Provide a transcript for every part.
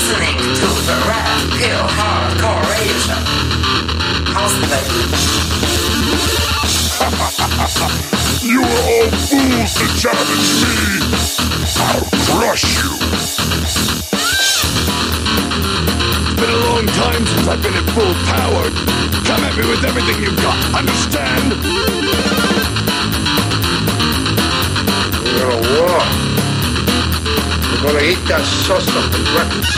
listening to the Red Pill Hardcore Radio Show. How's You are all fools to challenge me! I'll crush you! It's been a long time since I've been at full power. Come at me with everything you've got, understand? We're gonna war. We're gonna eat that sauce up for breakfast.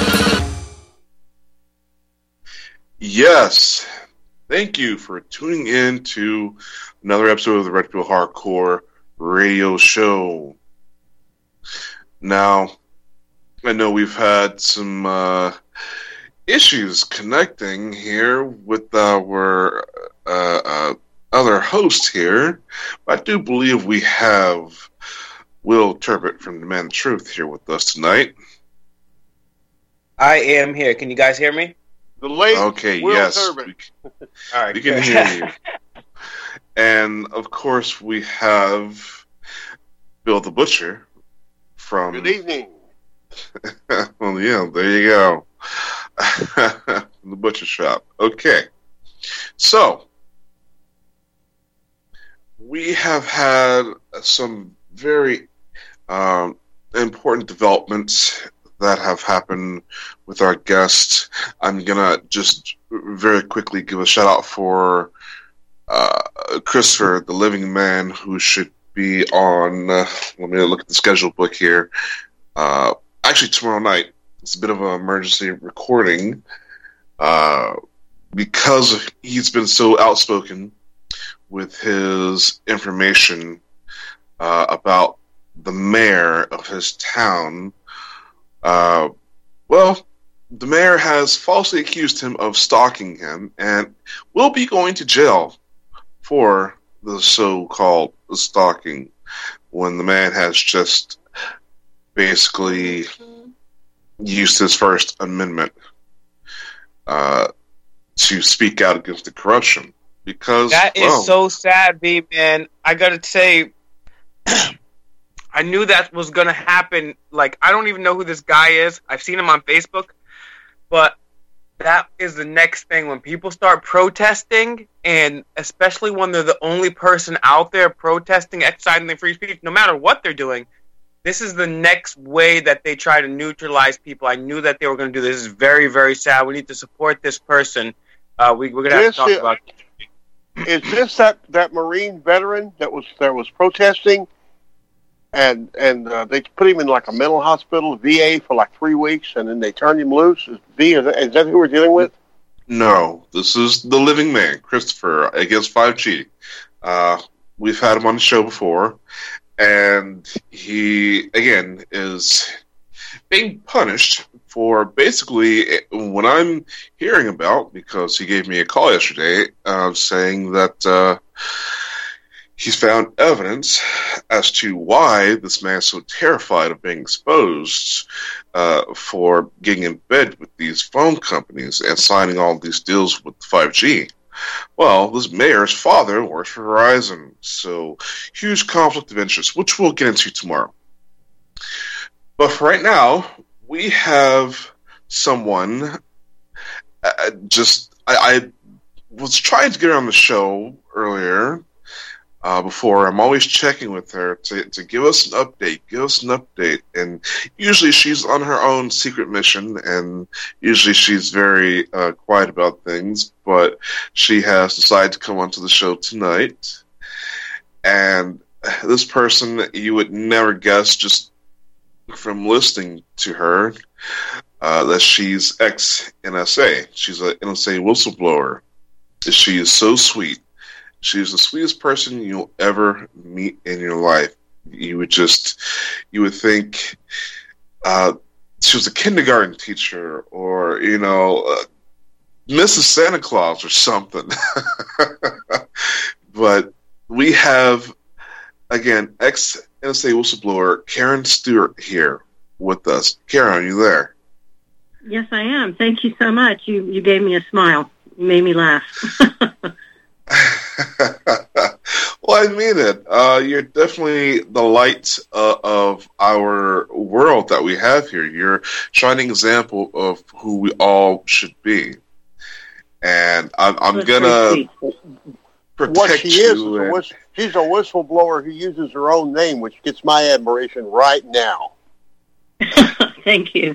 Yes. Thank you for tuning in to another episode of the Red Pill Hardcore Radio Show. Now, I know we've had some issues connecting here with our other host here, but I do believe we have Will Turbot from The Man of Truth here with us tonight. I am here. Can you guys hear me? The late okay, Will yes, Turbot. All right, we can hear you. And of course, we have Bill the Butcher from. Good evening. Well, yeah, there you go. The butcher shop. Okay, so we have had some very important developments that have happened with our guest. I'm gonna just very quickly give a shout out for Christopher, the living man, who should be on. Let me look at the schedule book here. Actually, tomorrow night. It's a bit of an emergency recording because he's been so outspoken with his information about the mayor of his town. Well, the mayor has falsely accused him of stalking him and will be going to jail for the so-called stalking when the man has just basically used his First Amendment to speak out against the corruption. Because that is so sad, B, man. I gotta say, I knew that was gonna happen. Like, I don't even know who this guy is. I've seen him on Facebook, but that is the next thing. When people start protesting, and especially when they're the only person out there protesting, exercising their free speech, no matter what they're doing, this is the next way that they try to neutralize people. I knew that they were going to do this. This is very, very sad. We need to support this person. We're going to have to talk about it. Is this that Marine veteran that was protesting, and they put him in like a mental hospital, VA, for like 3 weeks, and then they turned him loose? Is that who we're dealing with? No, this is the living man, Christopher, against 5G. We've had him on the show before. And he, again, is being punished for basically what I'm hearing about, because he gave me a call yesterday saying that he's found evidence as to why this man is so terrified of being exposed for getting in bed with these phone companies and signing all these deals with 5G. Well, this mayor's father works for Verizon, so huge conflict of interest, which we'll get into tomorrow. But for right now, we have someone. I was trying to get her on the show earlier. Before, I'm always checking with her to give us an update, and usually she's on her own secret mission, and usually she's very quiet about things, but she has decided to come onto the show tonight, and this person, you would never guess just from listening to her that she's ex-NSA. She's an NSA whistleblower. She is so sweet. She's the sweetest person you'll ever meet in your life. You would think she was a kindergarten teacher, or Mrs. Santa Claus or something. But we have, again, ex-NSA whistleblower Karen Stewart here with us. Karen, are you there? Yes, I am. Thank you so much. You gave me a smile. You made me laugh. Well, I mean it. You're definitely the light of our world that we have here. You're a shining example of who we all should be. And I'm That's gonna very sweet. What protect she is you. a and- she's a whistleblower who uses her own name, which gets my admiration right now. Thank you.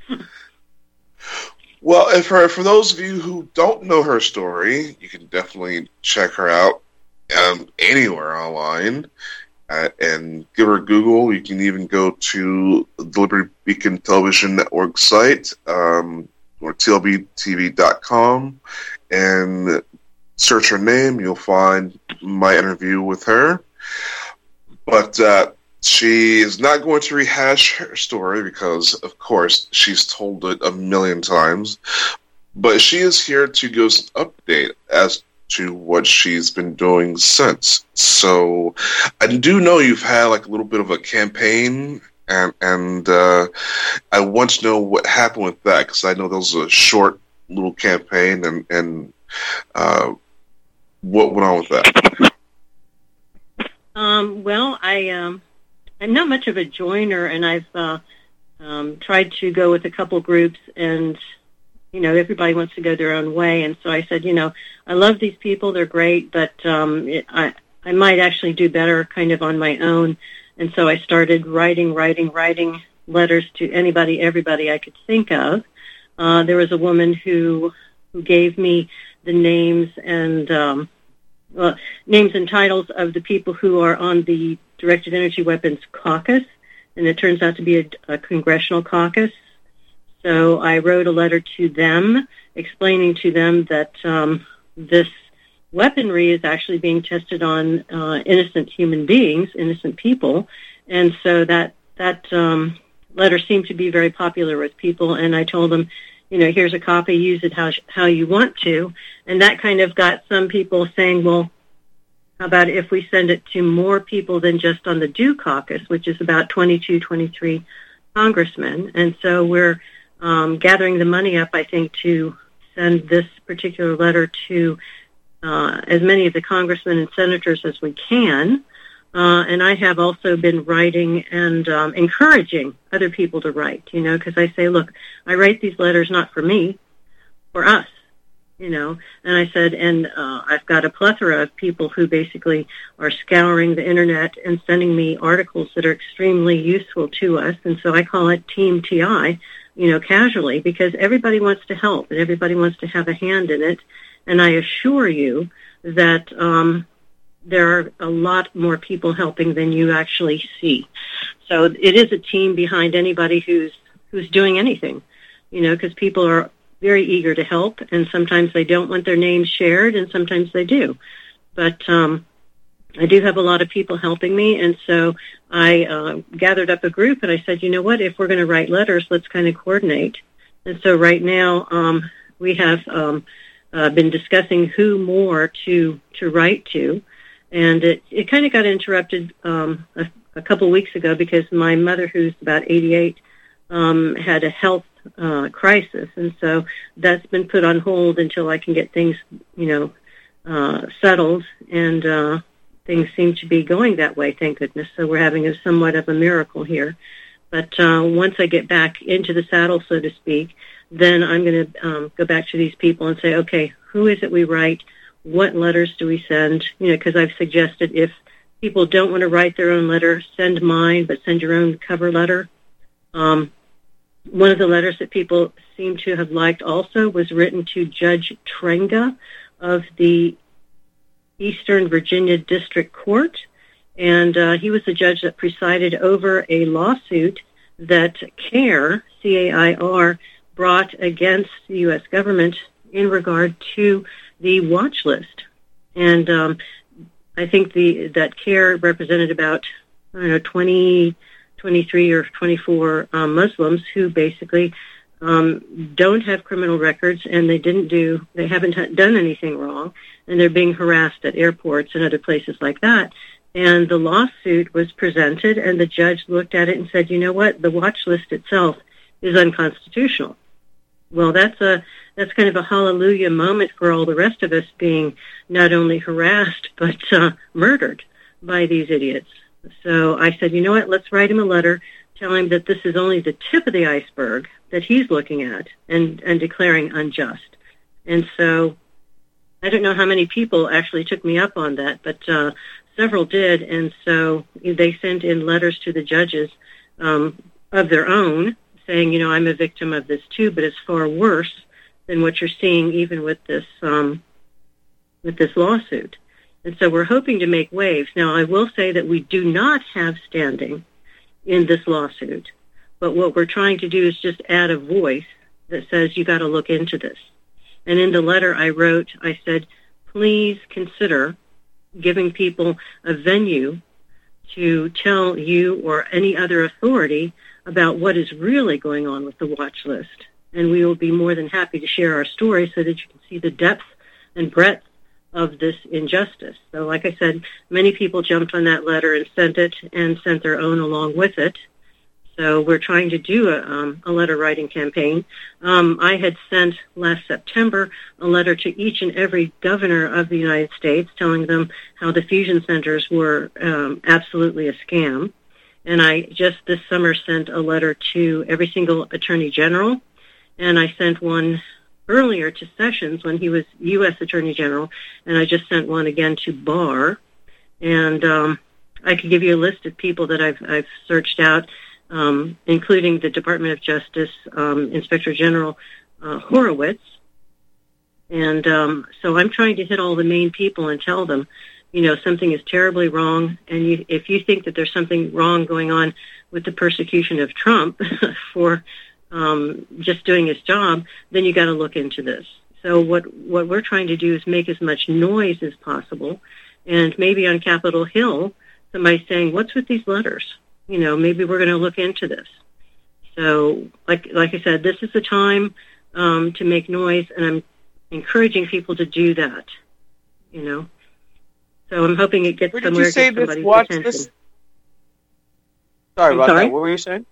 Well, for those of you who don't know her story, you can definitely check her out anywhere online and give her a Google. You can even go to the Liberty Beacon Television Network site or tlbtv.com and search her name. You'll find my interview with her. But she is not going to rehash her story because, of course, she's told it a million times. But she is here to give us an update as to what she's been doing since. So I do know you've had like a little bit of a campaign, and I want to know what happened with that because I know that was a short little campaign, and what went on with that. Well, I'm not much of a joiner, and I've tried to go with a couple groups, and everybody wants to go their own way. And so I said, I love these people; they're great, but I might actually do better kind of on my own. And so I started writing letters to anybody, everybody I could think of. There was a woman who gave me the names and titles of the people who are on the Directed Energy Weapons Caucus, and it turns out to be a congressional caucus. So I wrote a letter to them explaining to them that this weaponry is actually being tested on innocent human beings, innocent people, and so that letter seemed to be very popular with people, and I told them, here's a copy, use it how you want to, and that kind of got some people saying, well, how about if we send it to more people than just on the DO caucus, which is about 22, 23 congressmen, and so we're gathering the money up, I think, to send this particular letter to as many of the congressmen and senators as we can. And I have also been writing and encouraging other people to write, because I say, look, I write these letters not for me, for us, and I said, and I've got a plethora of people who basically are scouring the internet and sending me articles that are extremely useful to us, and so I call it Team TI, casually, because everybody wants to help and everybody wants to have a hand in it, and I assure you that there are a lot more people helping than you actually see. So it is a team behind anybody who's doing anything, because people are very eager to help, and sometimes they don't want their names shared, and sometimes they do. But I do have a lot of people helping me, and so I gathered up a group, and I said, what, if we're going to write letters, let's kind of coordinate. And so right now we have been discussing who more to write to, and it kind of got interrupted a couple weeks ago because my mother, who's about 88, had a health crisis, and so that's been put on hold until I can get things, settled, and things seem to be going that way, thank goodness. So we're having somewhat of a miracle here. But once I get back into the saddle, so to speak, then I'm going to go back to these people and say, okay, who is it we write? What letters do we send? Because I've suggested if people don't want to write their own letter, send mine, but send your own cover letter. One of the letters that people seem to have liked also was written to Judge Trenga of the Eastern Virginia District Court, and he was the judge that presided over a lawsuit that CAIR, C-A-I-R, brought against the U.S. government in regard to the watch list. And I think that CAIR represented about, 23 or 24 Muslims who basically don't have criminal records, and they haven't done anything wrong, and they're being harassed at airports and other places like that. And the lawsuit was presented, and the judge looked at it and said, the watch list itself is unconstitutional. Well, that's kind of a hallelujah moment for all the rest of us being not only harassed but murdered by these idiots. So I said, you know what, let's write him a letter, tell him that this is only the tip of the iceberg that he's looking at and declaring unjust. And so I don't know how many people actually took me up on that, but several did. And so they sent in letters to the judges of their own saying, you know, I'm a victim of this too, but it's far worse than what you're seeing even with this lawsuit. And so we're hoping to make waves. Now, I will say that we do not have standing in this lawsuit, but what we're trying to do is just add a voice that says you got to look into this. And in the letter I wrote, I said, please consider giving people a venue to tell you or any other authority about what is really going on with the watch list. And we will be more than happy to share our story so that you can see the depth and breadth of this injustice. So like I said, many people jumped on that letter and sent it and sent their own along with it. So we're trying to do a letter writing campaign. I had sent last September a letter to each and every governor of the United States telling them how the fusion centers were absolutely a scam. And I just this summer sent a letter to every single attorney general, and I sent one earlier to Sessions when he was U.S. Attorney General, and I just sent one again to Barr. And I could give you a list of people that I've searched out, including the Department of Justice Inspector General Horowitz. And so I'm trying to hit all the main people and tell them, you know, something is terribly wrong, and if you think that there's something wrong going on with the persecution of Trump for just doing his job, then you got to look into this. So what we're trying to do is make as much noise as possible, and maybe on Capitol Hill, somebody's saying, "What's with these letters?" You know, maybe we're going to look into this. So, like I said, this is the time to make noise, and I'm encouraging people to do that. You know, so I'm hoping it gets somewhere. Where did you say this watch list? Sorry about that. What were you saying?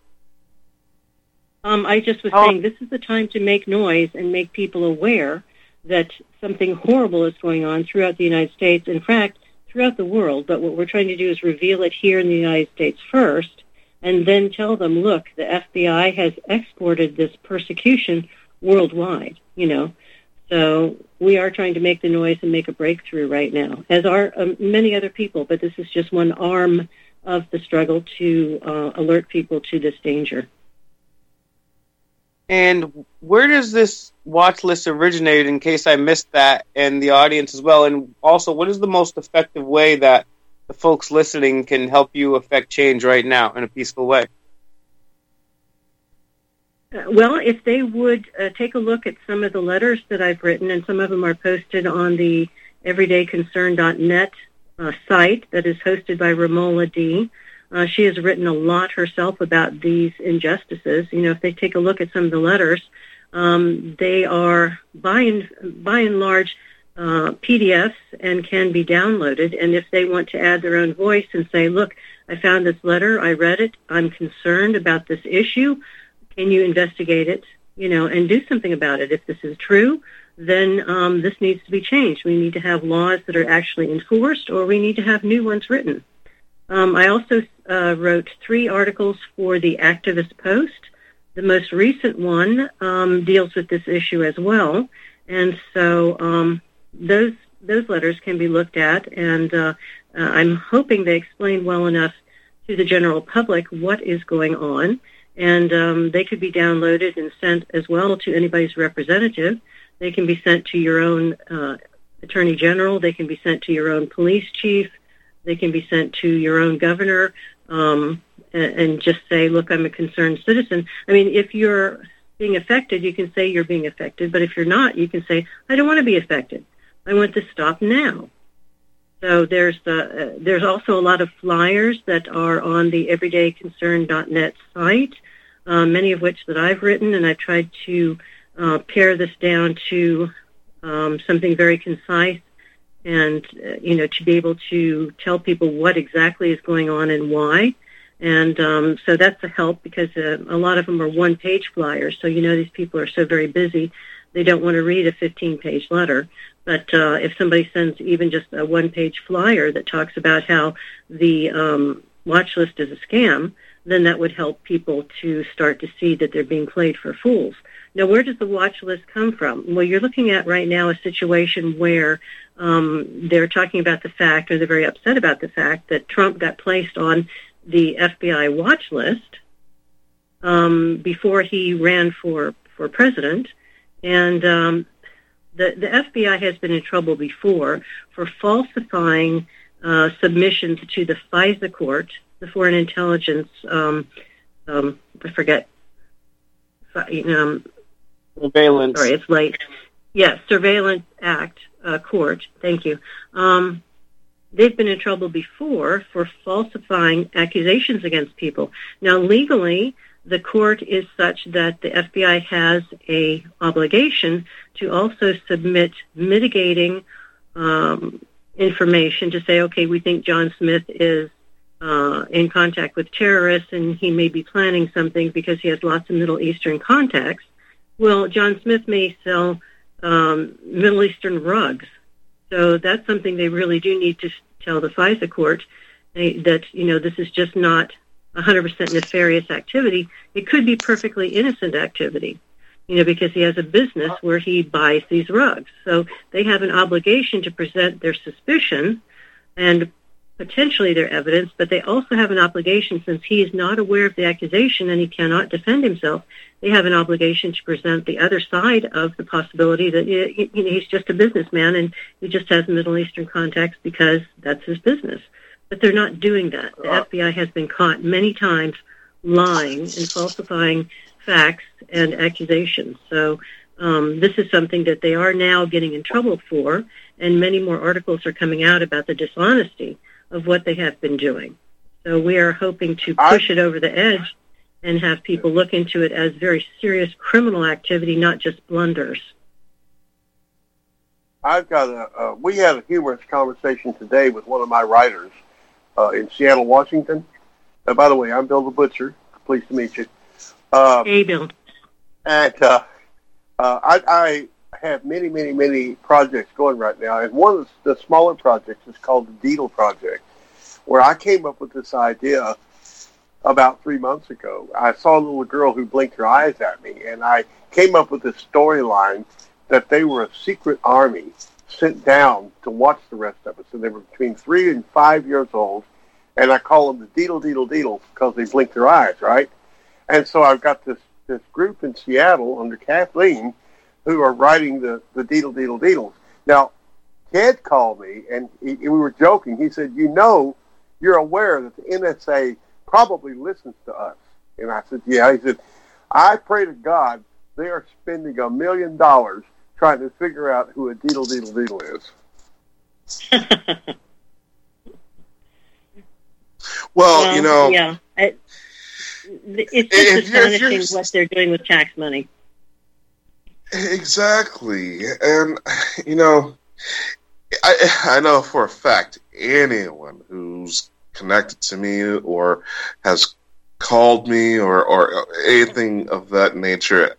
I just was saying this is the time to make noise and make people aware that something horrible is going on throughout the United States, in fact, throughout the world. But what we're trying to do is reveal it here in the United States first, and then tell them, look, the FBI has exported this persecution worldwide, you know. So we are trying to make the noise and make a breakthrough right now, as are many other people, but this is just one arm of the struggle to alert people to this danger. And where does this watch list originate, in case I missed that, and the audience as well? And also, what is the most effective way that the folks listening can help you affect change right now in a peaceful way? Well, if they would take a look at some of the letters that I've written, and some of them are posted on the everydayconcern.net site that is hosted by Romola D. She has written a lot herself about these injustices. You know, if they take a look at some of the letters, they are by and large PDFs and can be downloaded. And if they want to add their own voice and say, look, I found this letter, I read it, I'm concerned about this issue, can you investigate it, you know, and do something about it? If this is true, then this needs to be changed. We need to have laws that are actually enforced, or we need to have new ones written. I also wrote 3 articles for the Activist Post. The most recent one deals with this issue as well, and so those letters can be looked at, and I'm hoping they explain well enough to the general public what is going on, and they could be downloaded and sent as well to anybody's representative. They can be sent to your own attorney general. They can be sent to your own police chief. They can be sent to your own governor, and just say, look, I'm a concerned citizen. I mean, if you're being affected, you can say you're being affected, but if you're not, you can say, I don't want to be affected. I want this stopped now. So there's also a lot of flyers that are on the everydayconcern.net site, many of which that I've written, and I've tried to pare this down to something very concise, and, you know, to be able to tell people what exactly is going on and why. And so that's a help because a lot of them are one-page flyers. So, these people are so very busy, they don't want to read a 15-page letter. But if somebody sends even just a one-page flyer that talks about how the watch list is a scam, then that would help people to start to see that they're being played for fools. Now, where does the watch list come from? Well, you're looking at right now a situation where they're talking about the fact, or they're very upset about the fact, that Trump got placed on the FBI watch list before he ran for president. And the FBI has been in trouble before for falsifying submissions to the FISA court, the Foreign Intelligence, I forget, surveillance. Sorry, it's late. Yes, Surveillance Act court. Thank you. They've been in trouble before for falsifying accusations against people. Now, legally, the court is such that the FBI has a obligation to also submit mitigating information to say, okay, we think John Smith is in contact with terrorists and he may be planning something because he has lots of Middle Eastern contacts. Well, John Smith may sell Middle Eastern rugs. So that's something they really do need to tell the FISA court that, this is just not 100% nefarious activity. It could be perfectly innocent activity, because he has a business where he buys these rugs. So they have an obligation to present their suspicion and potentially their evidence, but they also have an obligation, since he is not aware of the accusation and he cannot defend himself, they have an obligation to present the other side of the possibility that he's just a businessman and he just has Middle Eastern contacts because that's his business. But they're not doing that. The FBI has been caught many times lying and falsifying facts and accusations. So this is something that they are now getting in trouble for, and many more articles are coming out about the dishonesty of what they have been doing. So we are hoping to push it over the edge and have people look into it as very serious criminal activity, not just blunders. We had a humorous conversation today with one of my writers in Seattle, Washington. By the way, I'm Bill the Butcher. Pleased to meet you. Hey, Bill. And I have many, many, many projects going right now. And one of the smaller projects is called the Deedle Project, where I came up with this idea about 3 months ago. I saw a little girl who blinked her eyes at me, and I came up with this storyline that they were a secret army sent down to watch the rest of us. And they were between 3 and 5 years old, and I call them the Deedles because they blinked their eyes, right? And so I've got this group in Seattle under Kathleen who are writing the Deedles. Now, Ted called me, and we were joking. He said, you're aware that the NSA probably listens to us. And I said, yeah. He said, I pray to God they are spending $1 million trying to figure out who a Deedle is. Well, yeah. It's just astonishing what they're doing with tax money. Exactly. And, I know for a fact anyone who's connected to me or has called me or anything of that nature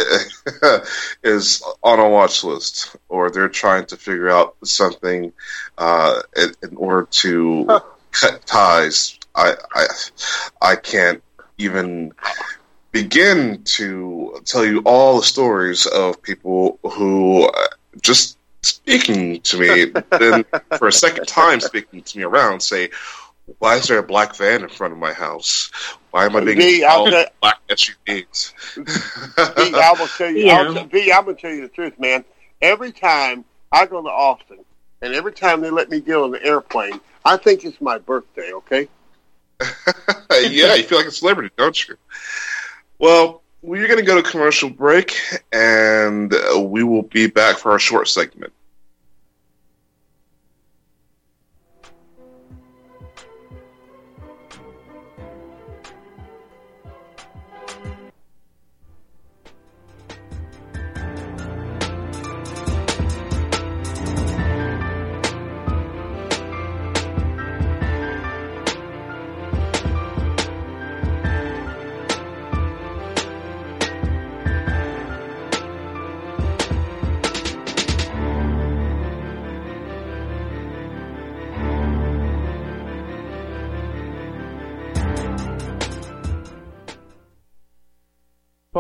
is on a watch list, or they're trying to figure out something in order to cut ties. I can't even begin to tell you all the stories of people who just speaking to me, then for a second time speaking to me around, say, why is there a black van in front of my house? Why am I being called black SUVs? I'm going to tell you the truth, man. Every time I go to Austin, and every time they let me get on the airplane, I think it's my birthday, okay? Yeah, you feel like a celebrity, don't you? Well, we're going to go to commercial break, and we will be back for our short segment.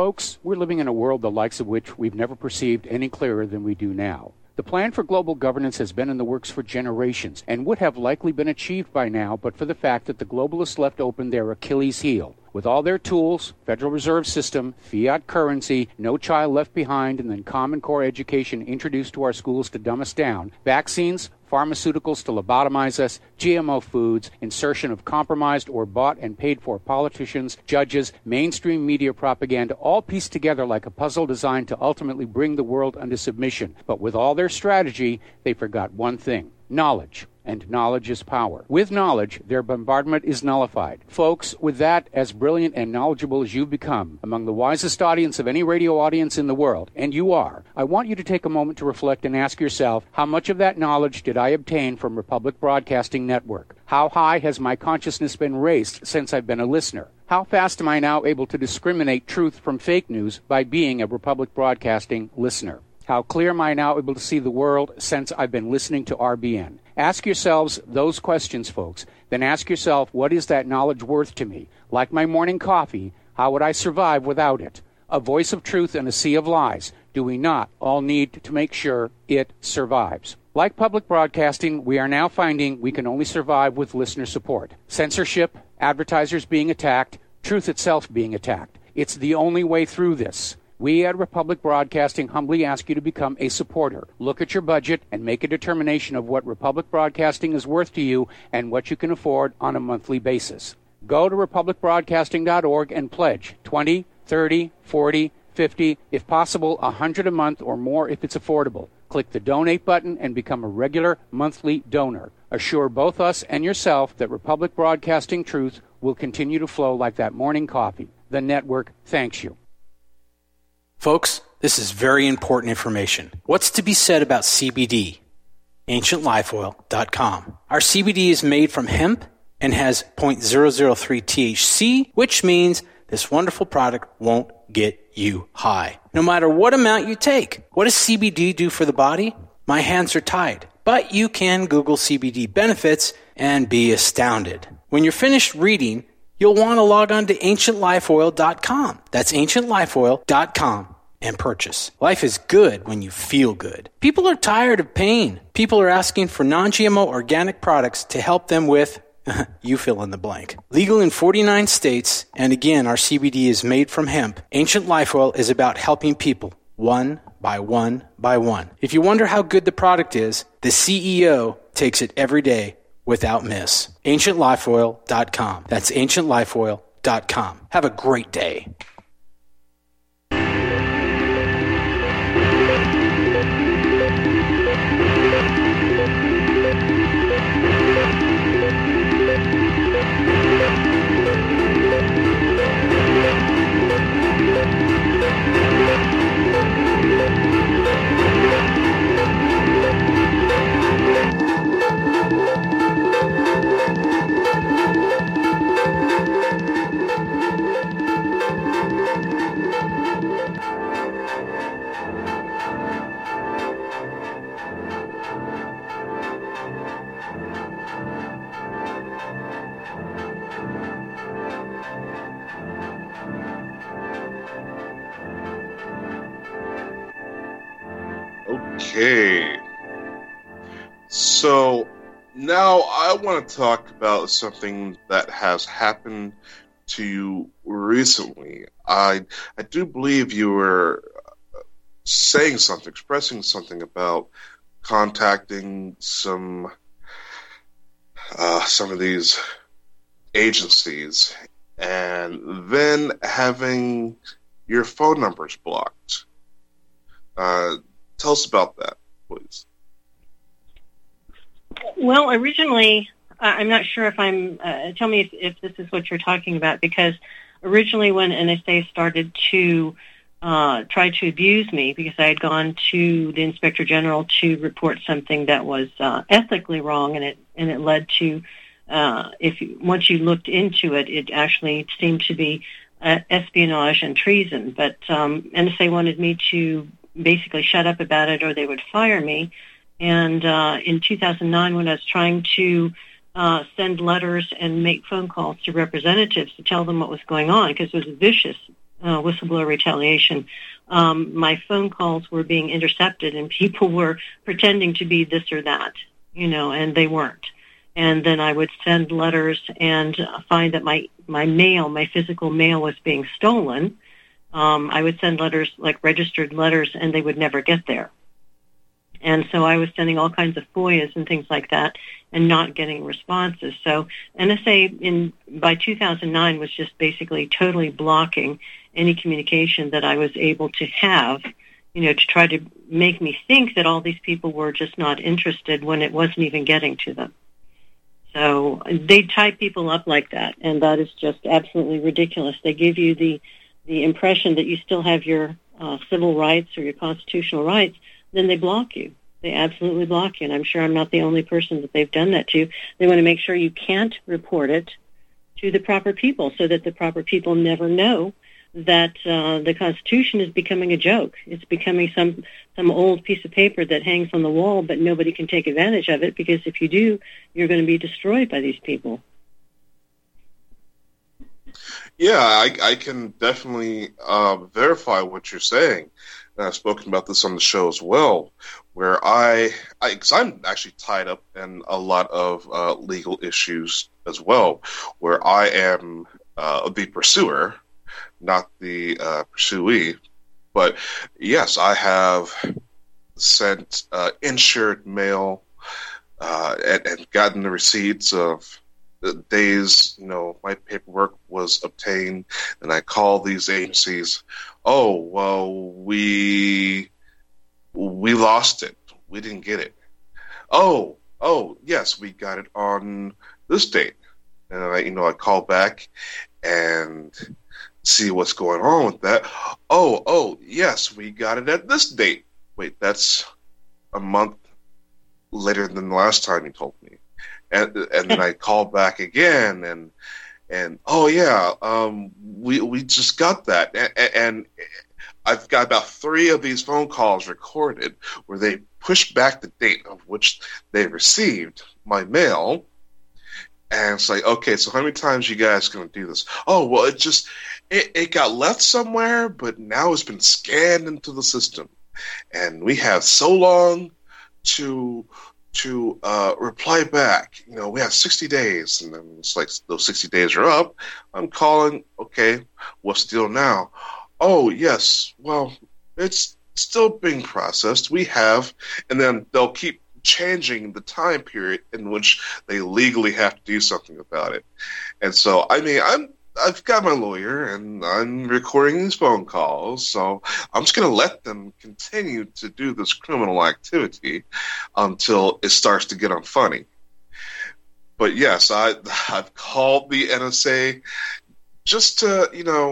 Folks, we're living in a world the likes of which we've never perceived any clearer than we do now. The plan for global governance has been in the works for generations and would have likely been achieved by now but for the fact that the globalists left open their Achilles heel. With all their tools, Federal Reserve System, fiat currency, no child left behind, and then Common Core education introduced to our schools to dumb us down, vaccines, pharmaceuticals to lobotomize us, GMO foods, insertion of compromised or bought and paid for politicians, judges, mainstream media propaganda, all pieced together like a puzzle designed to ultimately bring the world under submission. But with all their strategy, they forgot one thing: knowledge. And knowledge is power. With knowledge, their bombardment is nullified. Folks, with that, as brilliant and knowledgeable as you've become, among the wisest audience of any radio audience in the world, and you are, I want you to take a moment to reflect and ask yourself, how much of that knowledge did I obtain from Republic Broadcasting Network? How high has my consciousness been raised since I've been a listener? How fast am I now able to discriminate truth from fake news by being a Republic Broadcasting listener? How clear am I now able to see the world since I've been listening to RBN? Ask yourselves those questions, folks. Then ask yourself, what is that knowledge worth to me? Like my morning coffee, how would I survive without it? A voice of truth in a sea of lies. Do we not all need to make sure it survives? Like public broadcasting, we are now finding we can only survive with listener support. Censorship, advertisers being attacked, truth itself being attacked. It's the only way through this. We at Republic Broadcasting humbly ask you to become a supporter. Look at your budget and make a determination of what Republic Broadcasting is worth to you and what you can afford on a monthly basis. Go to republicbroadcasting.org and pledge $20, $30, $40, $50, if possible, $100 a month or more if it's affordable. Click the donate button and become a regular monthly donor. Assure both us and yourself that Republic Broadcasting truth will continue to flow like that morning coffee. The network thanks you. Folks, this is very important information. What's to be said about CBD? AncientLifeOil.com. Our CBD is made from hemp and has 0.003 THC, which means this wonderful product won't get you high, no matter what amount you take. What does CBD do for the body? My hands are tied. But you can Google CBD benefits and be astounded. When you're finished reading, you'll want to log on to AncientLifeOil.com. That's AncientLifeOil.com and purchase. Life is good when you feel good. People are tired of pain. People are asking for non-GMO organic products to help them with, you fill in the blank. Legal in 49 states, and again, our CBD is made from hemp. Ancient Life Oil is about helping people one by one by one. If you wonder how good the product is, the CEO takes it every day without miss. AncientLifeOil.com. That's AncientLifeOil.com. Have a great day. Okay. So now I want to talk about something that has happened to you recently. I do believe you were saying something, expressing something about contacting some of these agencies and then having your phone numbers blocked. Tell us about that, please. Well, originally, I'm not sure if I'm... tell me if this is what you're talking about, because originally when NSA started to try to abuse me because I had gone to the Inspector General to report something that was ethically wrong, and it led to, once you looked into it, it actually seemed to be espionage and treason. But NSA wanted me to basically shut up about it or they would fire me. And in 2009, when I was trying to send letters and make phone calls to representatives to tell them what was going on, because it was a vicious whistleblower retaliation, my phone calls were being intercepted and people were pretending to be this or that, and they weren't. And then I would send letters and find that my mail, my physical mail, was being stolen. I would send letters, like registered letters, and they would never get there. And so I was sending all kinds of FOIAs and things like that and not getting responses. So NSA by 2009 was just basically totally blocking any communication that I was able to have, to try to make me think that all these people were just not interested when it wasn't even getting to them. So they tie people up like that, and that is just absolutely ridiculous. They give you the impression that you still have your civil rights or your constitutional rights, then they block you. They absolutely block you, and I'm sure I'm not the only person that they've done that to. They want to make sure you can't report it to the proper people so that the proper people never know that the Constitution is becoming a joke. It's becoming some old piece of paper that hangs on the wall, but nobody can take advantage of it, because if you do, you're going to be destroyed by these people. Yeah, I can definitely verify what you're saying. And I've spoken about this on the show as well, where because I'm actually tied up in a lot of legal issues as well, where I am the pursuer, not the pursuee. But yes, I have sent insured mail and gotten the receipts of the days, my paperwork was obtained, and I call these agencies. Oh, well, we lost it. We didn't get it. Oh, yes, we got it on this date. And I call back and see what's going on with that. Oh, yes, we got it at this date. Wait, that's a month later than the last time you told me. And then I call back again, and oh yeah, we just got that, and I've got about 3 of these phone calls recorded where they push back the date of which they received my mail, and it's like, okay, so how many times you guys going to do this? Oh, well, it got left somewhere, but now it's been scanned into the system, and we have so long to reply back. We have 60 days, and then it's like those 60 days are up. I'm calling, okay, what's the deal now? Oh, yes, well, it's still being processed. We have, and then they'll keep changing the time period in which they legally have to do something about it. And so, I've got my lawyer, and I'm recording these phone calls, so I'm just going to let them continue to do this criminal activity until it starts to get unfunny. But yes, I've called the NSA just to,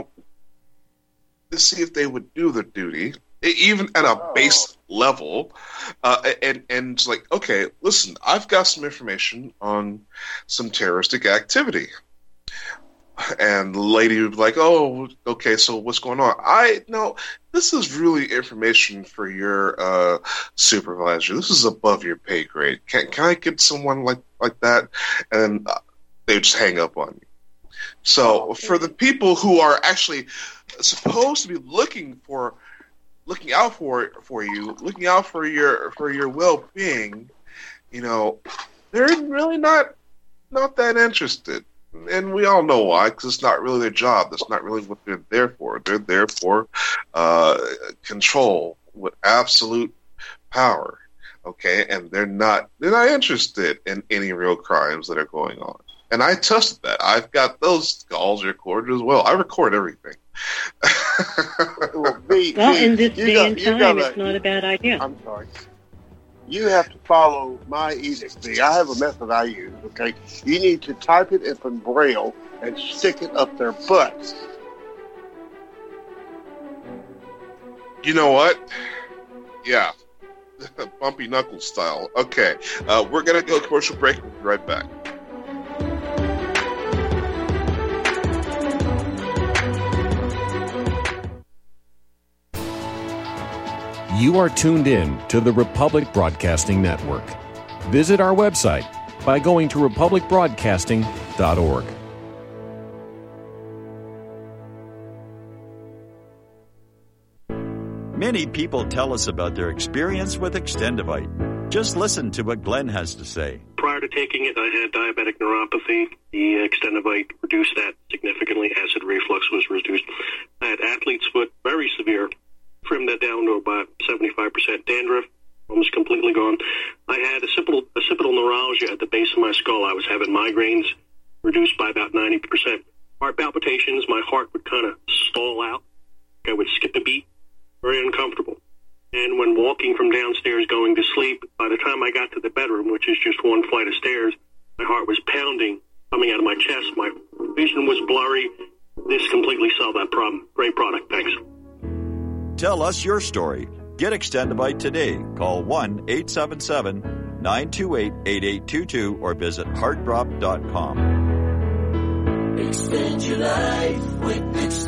to see if they would do their duty, even at a base level, and it's like, okay, listen, I've got some information on some terroristic activity. And the lady would be like, oh, okay, so what's going on? No, this is really information for your supervisor. This is above your pay grade. Can I get someone like that? And they just hang up on you. So for the people who are actually supposed to be looking out for you, looking out for your well-being, they're really not that interested. And we all know why, because it's not really their job. That's not really what they're there for. They're there for control with absolute power, okay? And they're not interested in any real crimes that are going on. And I tested that. I've got those calls recorded as well. I record everything. Well, in this day and time, it's not a bad idea. I'm sorry. You have to follow my edict, V. I have a method I use, okay? You need to type it up in Braille and stick it up their butts. You know what? Yeah. Bumpy knuckles style. Okay. We're going to go commercial break. We'll be right back. You are tuned in to the Republic Broadcasting Network. Visit our website by going to republicbroadcasting.org. Many people tell us about their experience with Extendivite. Just listen to what Glenn has to say. Prior to taking it, I had diabetic neuropathy. The Extendivite reduced that significantly. Acid reflux was reduced. I had athlete's foot, very severe. Trimmed that down to about 75%. Dandruff, almost completely gone. I had occipital neuralgia at the base of my skull. I was having migraines, reduced by about 90%. Heart palpitations, my heart would kind of stall out. I would skip a beat. Very uncomfortable. And when walking from downstairs going to sleep, by the time I got to the bedroom, which is just one flight of stairs, my heart was pounding, coming out of my chest. My vision was blurry. This completely solved that problem. Great product. Thanks. Tell us your story. Get Extendivite today. Call 1-877-928-8822 or visit heartdrop.com. Extend your life with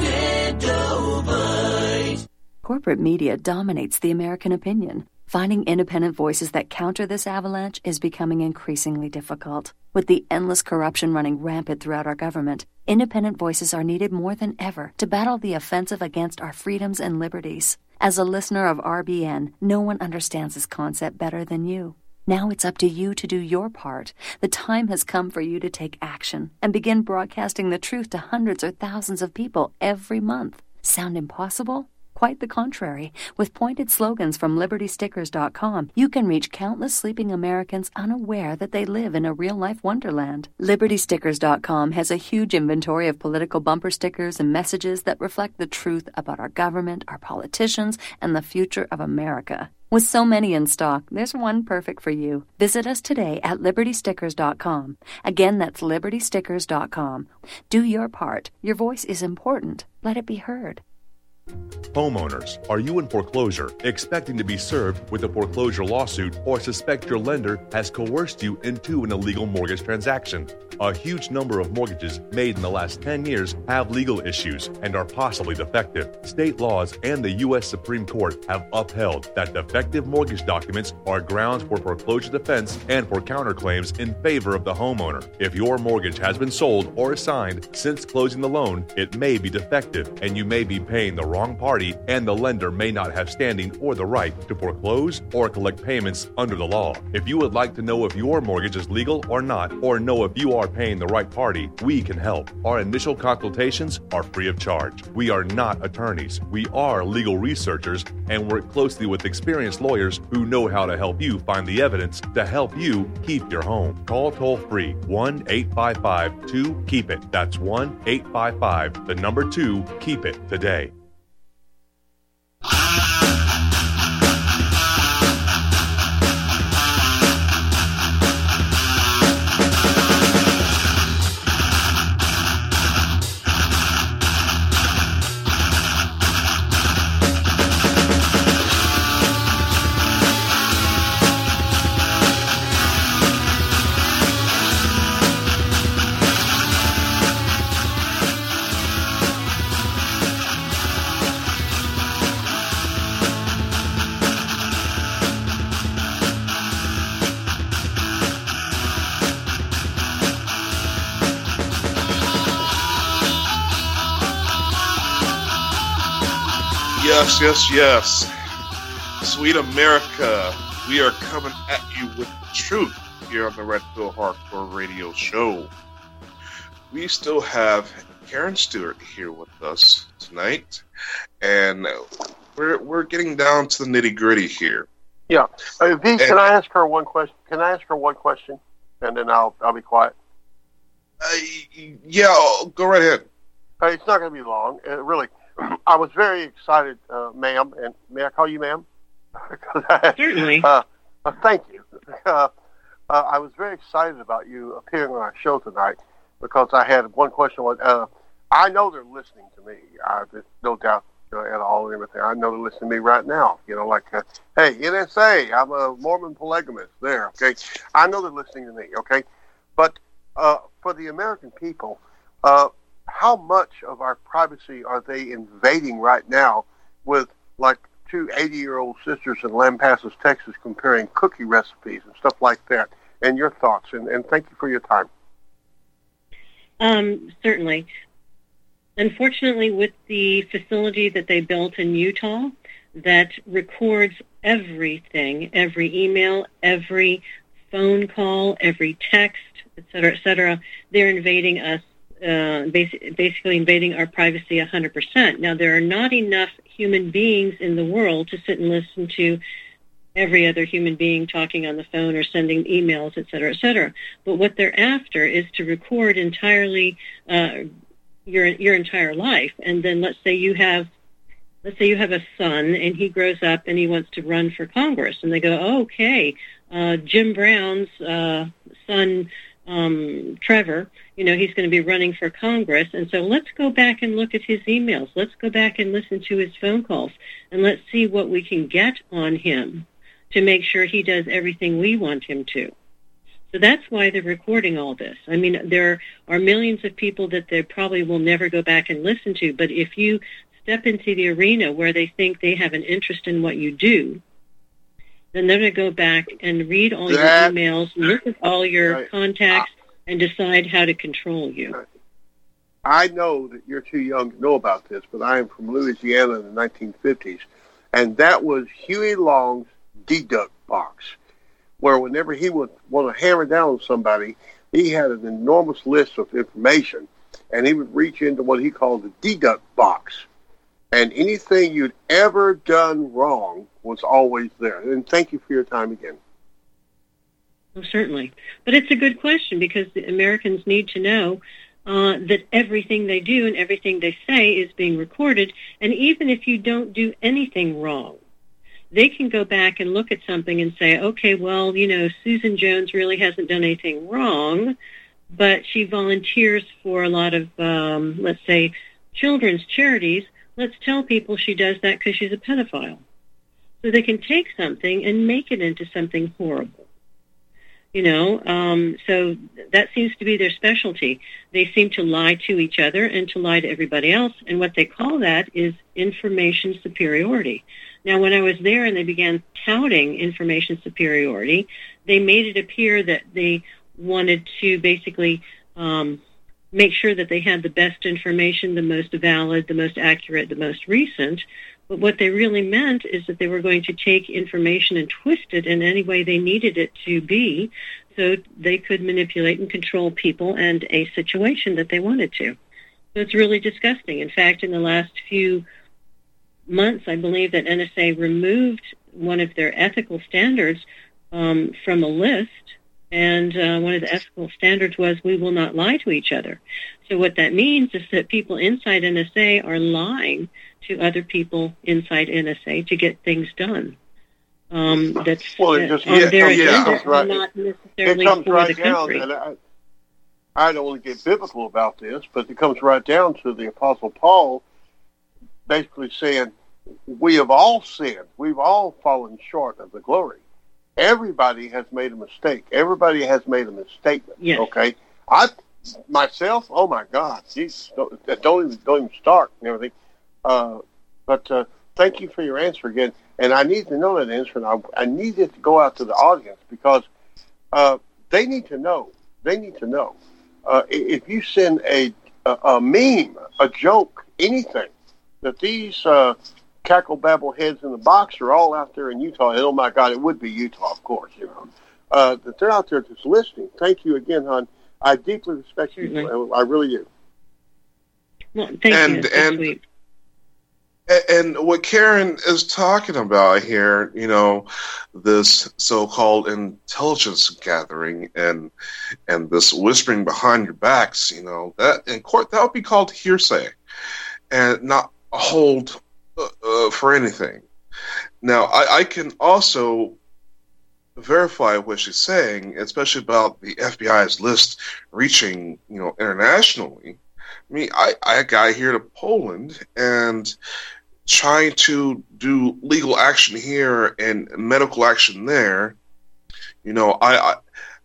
Extendivite. Corporate media dominates the American opinion. Finding independent voices that counter this avalanche is becoming increasingly difficult. With the endless corruption running rampant throughout our government, independent voices are needed more than ever to battle the offensive against our freedoms and liberties. As a listener of RBN, no one understands this concept better than you. Now it's up to you to do your part. The time has come for you to take action and begin broadcasting the truth to hundreds or thousands of people every month. Sound impossible? Quite the contrary. With pointed slogans from LibertyStickers.com, you can reach countless sleeping Americans unaware that they live in a real-life wonderland. LibertyStickers.com has a huge inventory of political bumper stickers and messages that reflect the truth about our government, our politicians, and the future of America. With so many in stock, there's one perfect for you. Visit us today at LibertyStickers.com. Again, that's LibertyStickers.com. Do your part. Your voice is important. Let it be heard. Homeowners, are you in foreclosure, expecting to be served with a foreclosure lawsuit, or suspect your lender has coerced you into an illegal mortgage transaction? A huge number of mortgages made in the last 10 years have legal issues and are possibly defective. State laws and the U.S. Supreme Court have upheld that defective mortgage documents are grounds for foreclosure defense and for counterclaims in favor of the homeowner. If your mortgage has been sold or assigned since closing the loan, it may be defective and you may be paying the wrong party, and the lender may not have standing or the right to foreclose or collect payments under the law. If you would like to know if your mortgage is legal or not, or know if you are paying the right party, we can help. Our initial consultations are free of charge. We are not attorneys. We are legal researchers and work closely with experienced lawyers who know how to help you find the evidence to help you keep your home. Call toll-free 1-855-2-KEEP-IT. That's 1-855-2-KEEP-IT today. Yes. Sweet America, we are coming at you with the truth here on the Red Pill Hardcore Radio Show. We still have Karen Stewart here with us tonight, and we're getting down to the nitty-gritty here. Yeah. V, can I ask her one question? And then I'll be quiet. Yeah, go right ahead. It's not going to be long, really. I was very excited, ma'am, and may I call you ma'am? Certainly. Thank you. I was very excited about you appearing on our show tonight because I had one question. I know they're listening to me. There's no doubt at all and everything. I know they're listening to me right now. Hey, NSA, I'm a Mormon polygamist. There, okay? I know they're listening to me, okay? But for the American people, how much of our privacy are they invading right now with, like, two 80-year-old sisters in Lampasas, Texas, comparing cookie recipes and stuff like that? And your thoughts, and thank you for your time. Certainly. Unfortunately, with the facility that they built in Utah, that records everything, every email, every phone call, every text, et cetera. They're invading us, basically invading our privacy 100%. Now, there are not enough human beings in the world to sit and listen to every other human being talking on the phone or sending emails, et cetera, et cetera. But what they're after is to record entirely your entire life. And then let's say you have a son and he grows up and he wants to run for Congress, and they go, oh, okay, Jim Brown's son, Trevor, he's going to be running for Congress, and so let's go back and look at his emails. Let's go back and listen to his phone calls, and let's see what we can get on him to make sure he does everything we want him to. So that's why they're recording all this. I mean, there are millions of people that they probably will never go back and listen to, but if you step into the arena where they think they have an interest in what you do, then they're going to go back and read all your emails, look at all your contacts, and decide how to control you. I know that you're too young to know about this, but I am from Louisiana in the 1950s, and that was Huey Long's deduct box, where whenever he would want to hammer down on somebody, he had an enormous list of information, and he would reach into what he called the deduct box. And anything you'd ever done wrong was always there. And thank you for your time again. Well, certainly. But it's a good question, because the Americans need to know that everything they do and everything they say is being recorded. And even if you don't do anything wrong, they can go back and look at something and say, okay, well, Susan Jones really hasn't done anything wrong, but she volunteers for a lot of, let's say, children's charities. Let's tell people she does that because she's a pedophile. So they can take something and make it into something horrible. So that seems to be their specialty. They seem to lie to each other and to lie to everybody else, and what they call that is information superiority. Now, when I was there and they began touting information superiority, they made it appear that they wanted to basically make sure that they had the best information, the most valid, the most accurate, the most recent. But what they really meant is that they were going to take information and twist it in any way they needed it to be, so they could manipulate and control people and a situation that they wanted to. So it's really disgusting. In fact, in the last few months, I believe that NSA removed one of their ethical standards from a list. And one of the ethical standards was we will not lie to each other. So what that means is that people inside NSA are lying to other people inside NSA to get things done. That's on their agenda, right. not necessarily comes for right the country. Down, and I don't want to get biblical about this, but it comes right down to the Apostle Paul basically saying, we have all sinned. We've all fallen short of the glory. Everybody has made a mistake. Everybody has made a misstatement. Yes. Okay, myself. Oh my God, geez, don't even start and everything. But thank you for your answer again. And I need to know that answer, and I need it to go out to the audience, because they need to know. They need to know. If you send a meme, a joke, anything, that these cackle babble heads in the box are all out there in Utah. And oh my God, it would be Utah, of course, that they're out there just listening. Thank you again, hon. I deeply respect you. I really do. Well, thank you. And what Karen is talking about here, this so-called intelligence gathering and this whispering behind your backs, that in court that would be called hearsay and not hold for anything. Now, I can also verify what she's saying, especially about the FBI's list reaching, internationally. I mean, I got here to Poland and trying to do legal action here and medical action there. I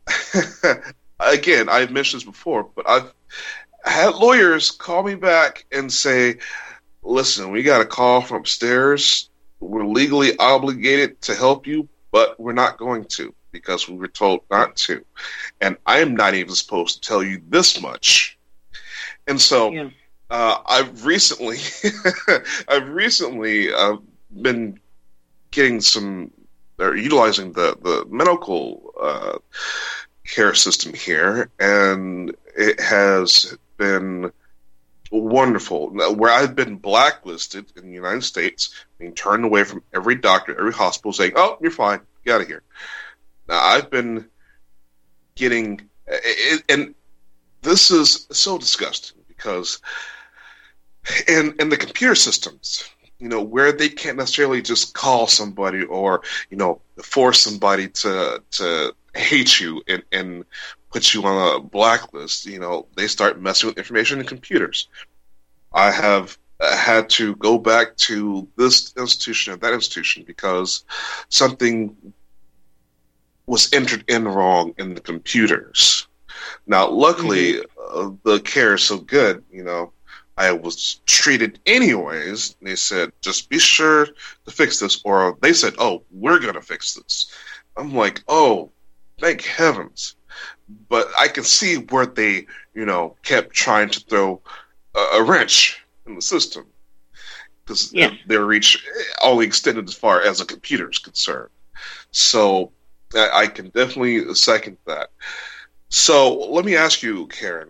again, I've mentioned this before, but I've had lawyers call me back and say, listen, we got a call from upstairs. We're legally obligated to help you, but we're not going to because we were told not to. And I'm not even supposed to tell you this much. And so I've recently been getting some, or utilizing the medical care system here, and it has been wonderful. Now, where I've been blacklisted in the United States, being turned away from every doctor, every hospital, saying, "Oh, you're fine, get out of here." Now, I've been getting, and this is so disgusting because in the computer systems, where they can't necessarily just call somebody or, force somebody to hate you and put you on a blacklist, they start messing with information in computers. I have had to go back to this institution or that institution because something was entered in wrong in the computers. Now, luckily, the care is so good, I was treated anyways. They said, just be sure to fix this. Or they said, oh, we're going to fix this. I'm like, oh, thank heavens. But I can see where they, kept trying to throw a wrench in the system. Because their reach only extended as far as a computer is concerned. So I can definitely second that. So let me ask you, Karen,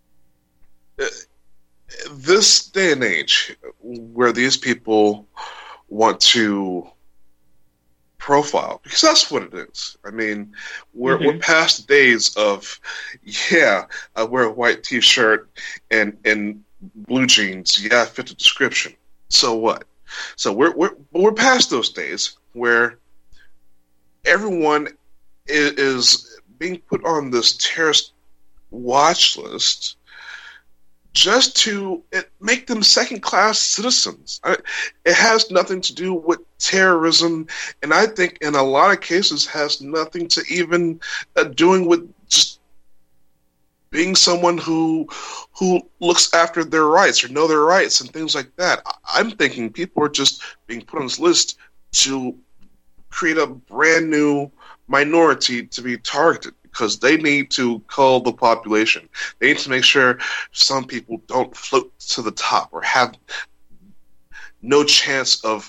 this day and age where these people want to profile, because that's what it is. I mean, we're past the days of, I wear a white t-shirt and blue jeans. Yeah, fit the description. So what? So we're past those days where everyone is being put on this terrorist watch list just to make them second-class citizens. It has nothing to do with terrorism, and I think in a lot of cases has nothing to even doing with just being someone who looks after their rights or know their rights and things like that. I'm thinking people are just being put on this list to create a brand new minority to be targeted, because they need to cull the population. They need to make sure some people don't float to the top or have no chance of,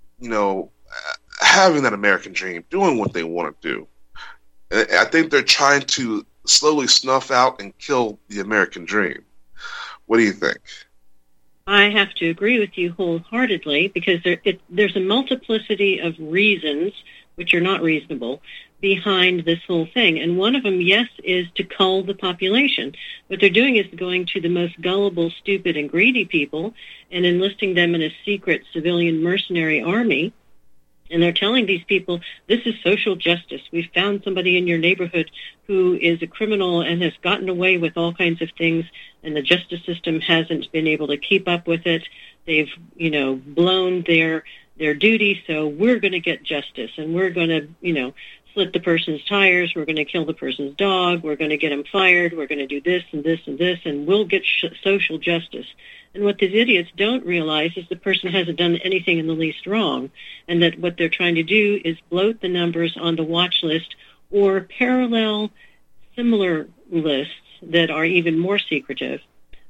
having that American dream, doing what they want to do. And I think they're trying to slowly snuff out and kill the American dream. What do you think? I have to agree with you wholeheartedly, because there's a multiplicity of reasons, which are not reasonable, behind this whole thing. And one of them, yes, is to cull the population. What they're doing is going to the most gullible, stupid, and greedy people and enlisting them in a secret civilian mercenary army. And they're telling these people, this is social justice. We've found somebody in your neighborhood who is a criminal and has gotten away with all kinds of things, and the justice system hasn't been able to keep up with it. They've, blown their duty, so we're going to get justice, and we're going to, slit the person's tires, we're going to kill the person's dog, we're going to get him fired, we're going to do this and this and this, and we'll get social justice. And what these idiots don't realize is the person hasn't done anything in the least wrong, and that what they're trying to do is bloat the numbers on the watch list or parallel similar lists that are even more secretive,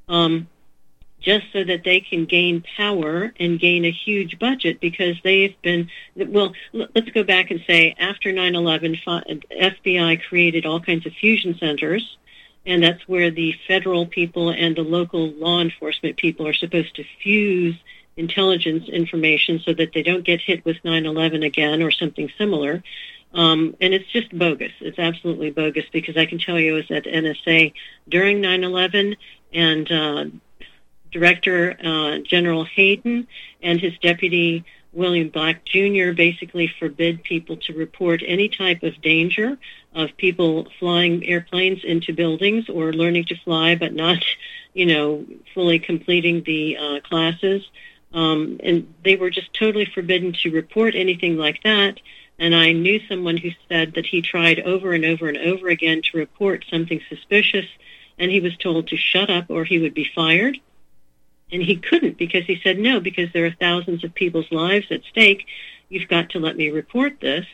just so that they can gain power and gain a huge budget, because they've been, well, let's go back and say after 9/11, FBI created all kinds of fusion centers, and that's where the federal people and the local law enforcement people are supposed to fuse intelligence information so that they don't get hit with 9/11 again or something similar. And it's just bogus. It's absolutely bogus, because I can tell you I was at NSA during 9/11, and Director General Hayden and his deputy William Black Jr. basically forbid people to report any type of danger of people flying airplanes into buildings or learning to fly but not, fully completing the classes. And they were just totally forbidden to report anything like that. And I knew someone who said that he tried over and over and over again to report something suspicious, and he was told to shut up or he would be fired. And he couldn't, because he said, no, because there are thousands of people's lives at stake. You've got to let me report this.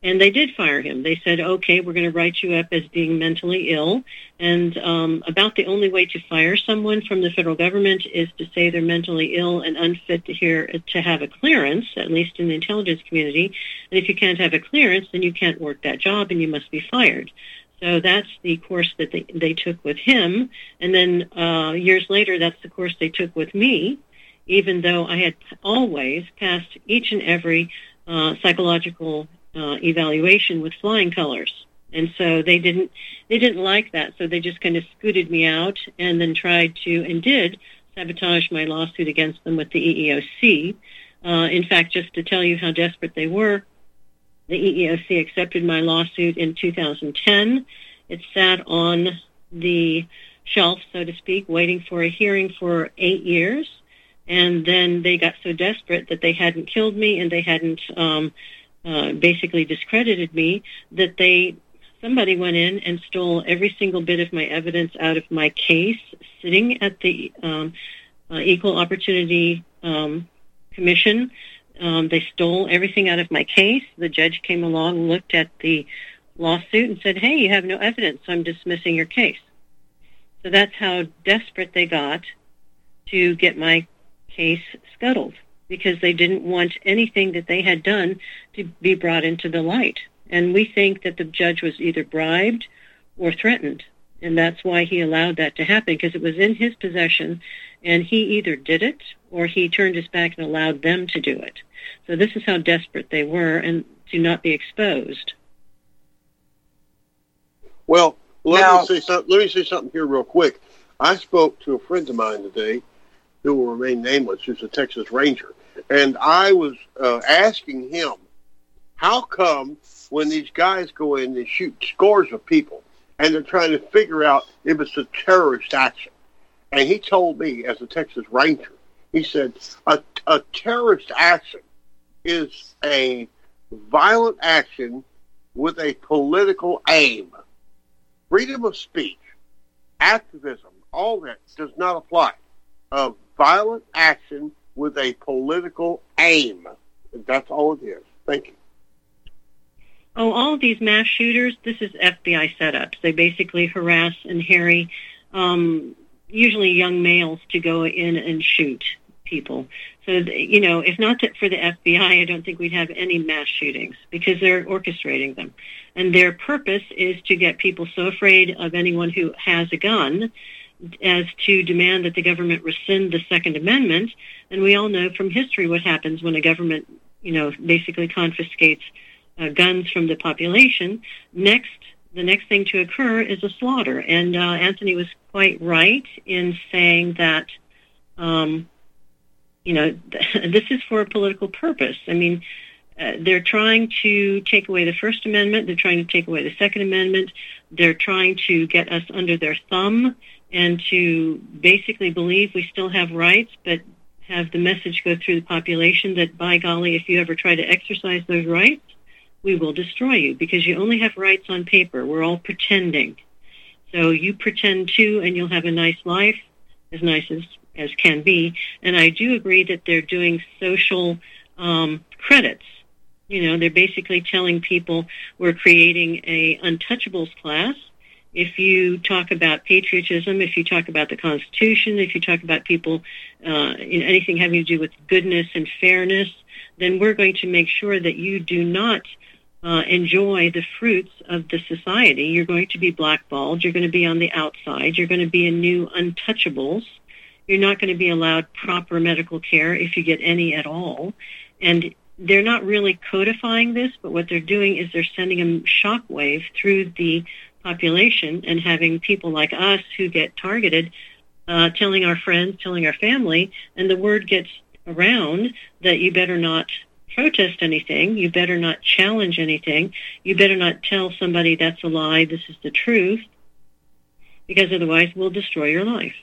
And they did fire him. They said, okay, we're going to write you up as being mentally ill. And about the only way to fire someone from the federal government is to say they're mentally ill and unfit to have a clearance, at least in the intelligence community. And if you can't have a clearance, then you can't work that job and you must be fired. So that's the course that they took with him. And then years later, that's the course they took with me, even though I had always passed each and every psychological evaluation with flying colors. And so they didn't like that. So they just kind of scooted me out and then tried to and did sabotage my lawsuit against them with the EEOC. In fact, just to tell you how desperate they were, the EEOC accepted my lawsuit in 2010. It sat on the shelf, so to speak, waiting for a hearing for 8 years. And then they got so desperate that they hadn't killed me and they hadn't basically discredited me, that somebody went in and stole every single bit of my evidence out of my case, sitting at the Equal Opportunity Commission. They stole everything out of my case. The judge came along, looked at the lawsuit and said, hey, you have no evidence, so I'm dismissing your case. So that's how desperate they got to get my case scuttled, because they didn't want anything that they had done to be brought into the light. And we think that the judge was either bribed or threatened, and that's why he allowed that to happen, because it was in his possession, and he either did it or he turned his back and allowed them to do it. So this is how desperate they were, and to not be exposed. Well, let me say something here real quick. I spoke to a friend of mine today who will remain nameless, who's a Texas Ranger. And I was asking him, how come when these guys go in and shoot scores of people and they're trying to figure out if it's a terrorist action? And he told me, as a Texas Ranger, he said, a terrorist action is a violent action with a political aim. Freedom of speech, activism, all that does not apply. A violent action with a political aim. That's all it is. Thank you. Oh, all of these mass shooters, this is FBI setups. They basically harass and harry usually young males to go in and shoot people. So, if not for the FBI, I don't think we'd have any mass shootings, because they're orchestrating them. And their purpose is to get people so afraid of anyone who has a gun as to demand that the government rescind the Second Amendment. And we all know from history what happens when a government, basically confiscates guns from the population. The next thing to occur is a slaughter. And Anthony was quite right in saying that, this is for a political purpose. I mean, they're trying to take away the First Amendment. They're trying to take away the Second Amendment. They're trying to get us under their thumb and to basically believe we still have rights, but have the message go through the population that, by golly, if you ever try to exercise those rights, we will destroy you, because you only have rights on paper. We're all pretending. So you pretend too, and you'll have a nice life, as nice as can be. And I do agree that they're doing social credits. They're basically telling people we're creating a untouchables class. If you talk about patriotism, if you talk about the Constitution, if you talk about people in anything having to do with goodness and fairness, then we're going to make sure that you do not enjoy the fruits of the society. You're going to be blackballed. You're going to be on the outside. You're going to be a new untouchables. You're not going to be allowed proper medical care, if you get any at all. And they're not really codifying this, but what they're doing is they're sending a shockwave through the population and having people like us who get targeted telling our friends, telling our family, and the word gets around that you better not protest anything, you better not challenge anything, you better not tell somebody that's a lie, this is the truth, because otherwise we'll destroy your life.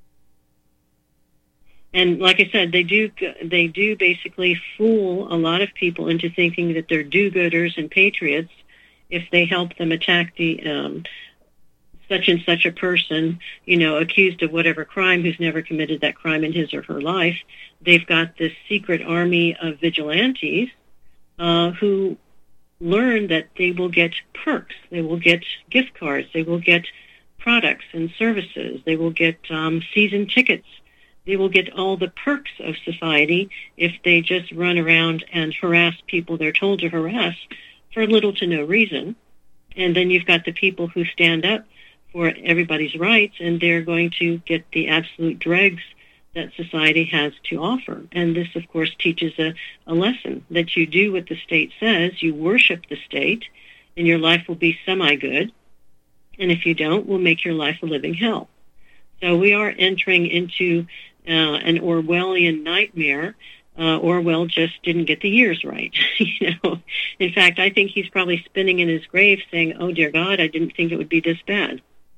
And like I said, they do basically fool a lot of people into thinking that they're do-gooders and patriots if they help them attack the such and such a person, accused of whatever crime, who's never committed that crime in his or her life. They've got this secret army of vigilantes who learn that they will get perks, they will get gift cards, they will get products and services, they will get season tickets, they will get all the perks of society if they just run around and harass people they're told to harass for little to no reason. And then you've got the people who stand up for everybody's rights, and they're going to get the absolute dregs that society has to offer. And this, of course, teaches a lesson that you do what the state says, you worship the state, and your life will be semi-good. And if you don't, we'll make your life a living hell. So we are entering into an Orwellian nightmare. Orwell just didn't get the years right. In fact, I think he's probably spinning in his grave saying, "Oh dear God, I didn't think it would be this bad."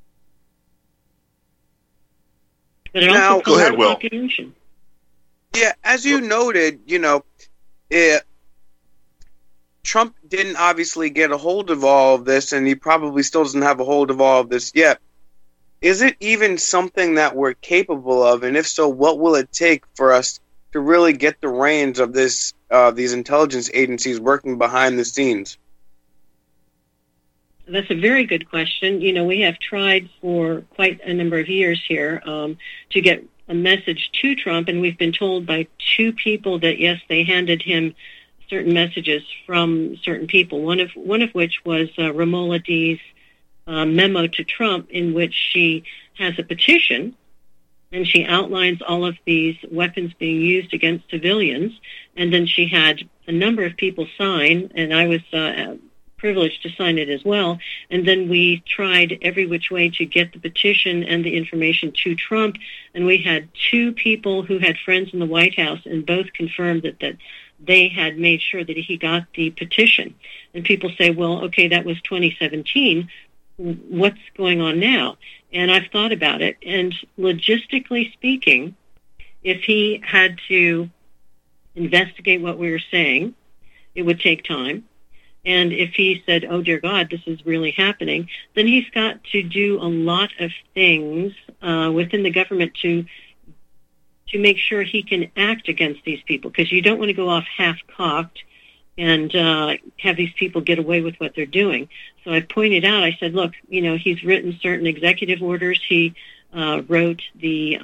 But it also go ahead, Will. population. Yeah, as you noted, Trump didn't obviously get a hold of all of this, and he probably still doesn't have a hold of all of this yet. Is it even something that we're capable of? And if so, what will it take for us to really get the reins of these intelligence agencies working behind the scenes? That's a very good question. We have tried for quite a number of years here to get a message to Trump, and we've been told by two people that, yes, they handed him certain messages from certain people, one of which was Romola Dee's memo to Trump, in which she has a petition, and she outlines all of these weapons being used against civilians, and then she had a number of people sign, and I was privileged to sign it as well, and then we tried every which way to get the petition and the information to Trump, and we had two people who had friends in the White House, and both confirmed that they had made sure that he got the petition. And people say, well, okay, that was 2017. What's going on now? And I've thought about it, and logistically speaking, if he had to investigate what we were saying, it would take time. And if he said, oh, dear God, this is really happening, then he's got to do a lot of things within the government to make sure he can act against these people, because you don't want to go off half-cocked and have these people get away with what they're doing. So I pointed out, I said, look, he's written certain executive orders. He wrote the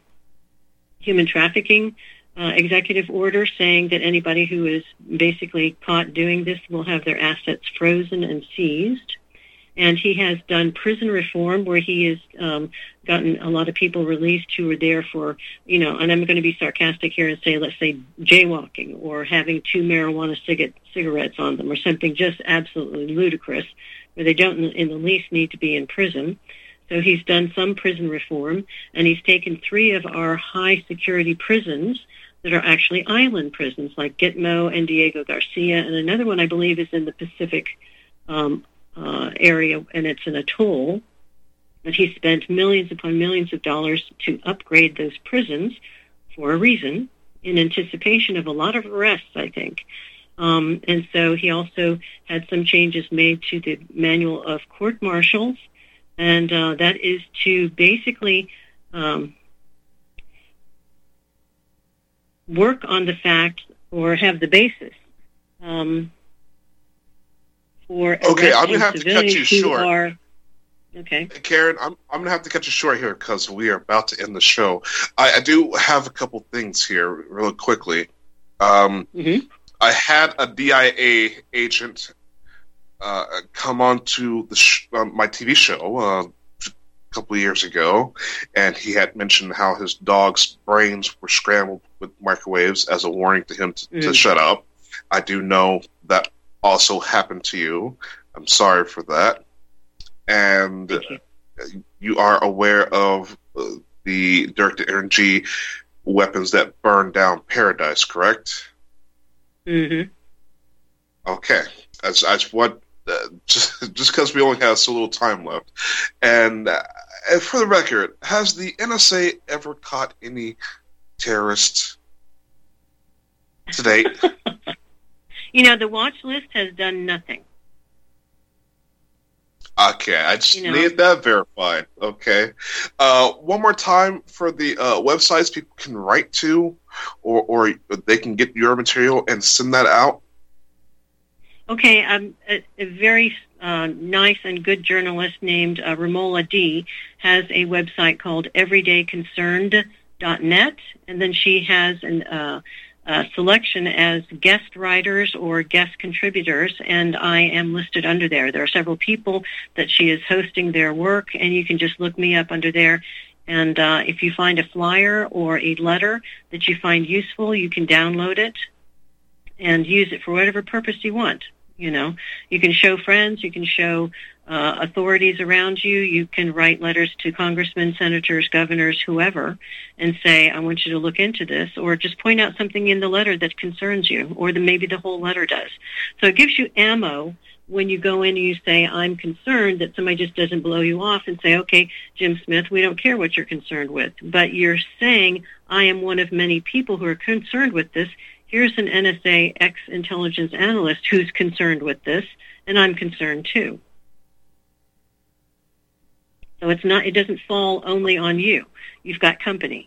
human trafficking executive order saying that anybody who is basically caught doing this will have their assets frozen and seized. And he has done prison reform, where he has gotten a lot of people released who were there for, and I'm going to be sarcastic here and say, let's say, jaywalking or having 2 marijuana cigarettes on them or something just absolutely ludicrous, where they don't in the least need to be in prison. So he's done some prison reform, and he's taken 3 of our high-security prisons that are actually island prisons, like Gitmo and Diego Garcia, and another one I believe is in the Pacific area, and it's an atoll. And he spent millions upon millions of dollars to upgrade those prisons for a reason, in anticipation of a lot of arrests, I think. And so he also had some changes made to the manual of court-martials, and that is to basically work on the fact, or have the basis for okay, I'm going to have to cut you short. Okay. Karen, I'm going to have to cut you short here because we are about to end the show. I do have a couple things here real quickly. I had a DIA agent come on to my TV show a couple of years ago, and he had mentioned how his dog's brains were scrambled with microwaves as a warning to him to shut up. I do know that also happened to you. I'm sorry for that. And you are aware of the directed energy weapons that burn down Paradise, correct? Mm-hmm. Okay. That's what. Just because we only have so little time left. And for the record, has the NSA ever caught any terrorists to date? The watch list has done nothing. Okay, I just need that verified. Okay. One more time for the websites people can write to, or they can get your material and send that out. Okay, a very nice and good journalist named Romola D. has a website called everydayconcerned.net, and then she has a selection as guest writers or guest contributors, and I am listed under there. There are several people that she is hosting their work, and you can just look me up under there. And if you find a flyer or a letter that you find useful, you can download it and use it for whatever purpose you want. You know, you can show friends, you can show authorities around you, you can write letters to congressmen, senators, governors, whoever, and say, I want you to look into this, or just point out something in the letter that concerns you, or maybe the whole letter does. So it gives you ammo when you go in and you say, I'm concerned, that somebody just doesn't blow you off and say, okay, Jim Smith, we don't care what you're concerned with. But you're saying, I am one of many people who are concerned with this. Here's an NSA ex-intelligence analyst who's concerned with this, and I'm concerned too. So it doesn't fall only on you. You've got company.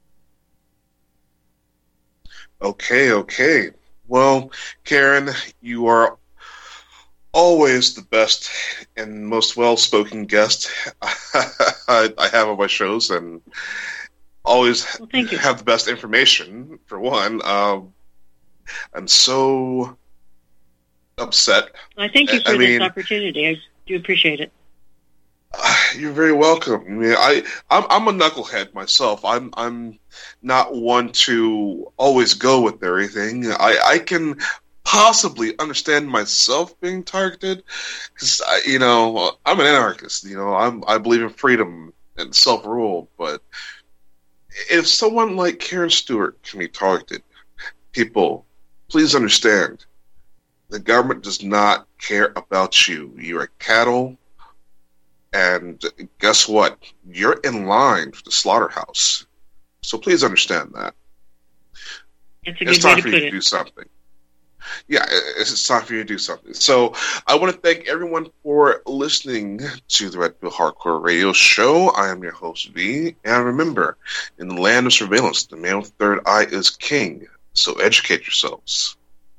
Okay. Well, Karen, you are always the best and most well-spoken guest I have on my shows, and always have the best information, for one. I'm so upset. I thank you for this opportunity. I do appreciate it. You're very welcome. I mean, I'm a knucklehead myself. I'm not one to always go with everything. I can possibly understand myself being targeted because I'm an anarchist. I believe in freedom and self-rule. But if someone like Karen Stewart can be targeted, people, please understand, the government does not care about you. You're a cattle, and guess what? You're in line for the slaughterhouse. So please understand that. It's time for you to do something. Yeah, it's time for you to do something. So I want to thank everyone for listening to the Red Pill Hardcore Radio Show. I am your host, V. And remember, in the land of surveillance, the man with the third eye is king. So educate yourselves.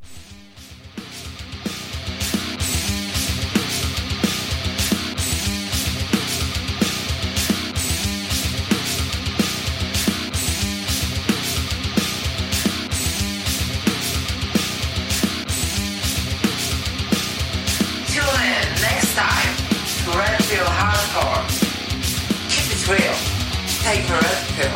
Real. Take a red pill.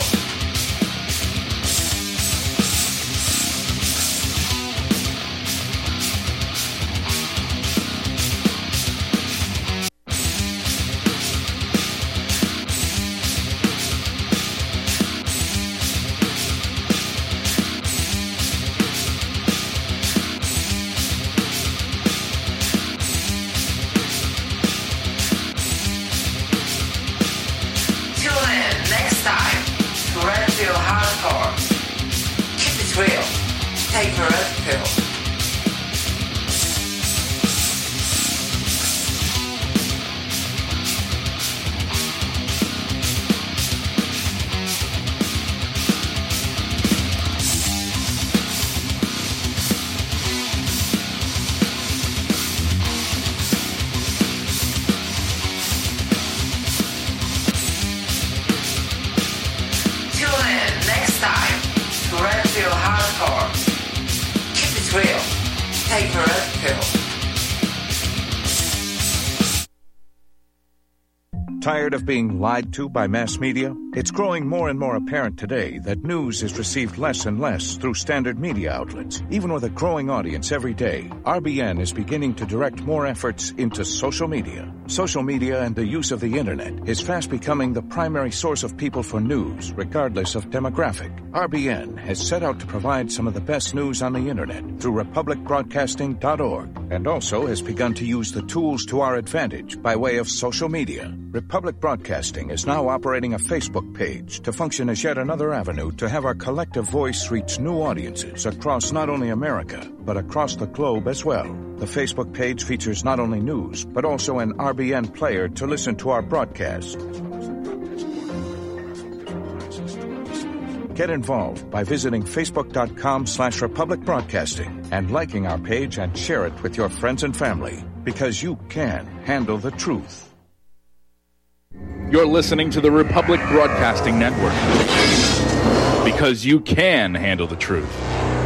Real. Take a red pill. Tune in next time to Red Pill Hardcore. Keep it real. Take a red pill. Tired of being lied to by mass media? It's growing more and more apparent today that news is received less and less through standard media outlets. Even with a growing audience every day, RBN is beginning to direct more efforts into social media. Social media and the use of the internet is fast becoming the primary source of people for news, regardless of demographic. RBN has set out to provide some of the best news on the internet through republicbroadcasting.org, and also has begun to use the tools to our advantage by way of social media. Republic Broadcasting is now operating a Facebook page to function as yet another avenue to have our collective voice reach new audiences across not only America, but across the globe as well. The Facebook page features not only news, but also an RBN player to listen to our broadcast. Get involved by visiting facebook.com/Republic Broadcasting and liking our page and share it with your friends and family, because you can handle the truth. You're listening to the Republic Broadcasting Network, because you can handle the truth.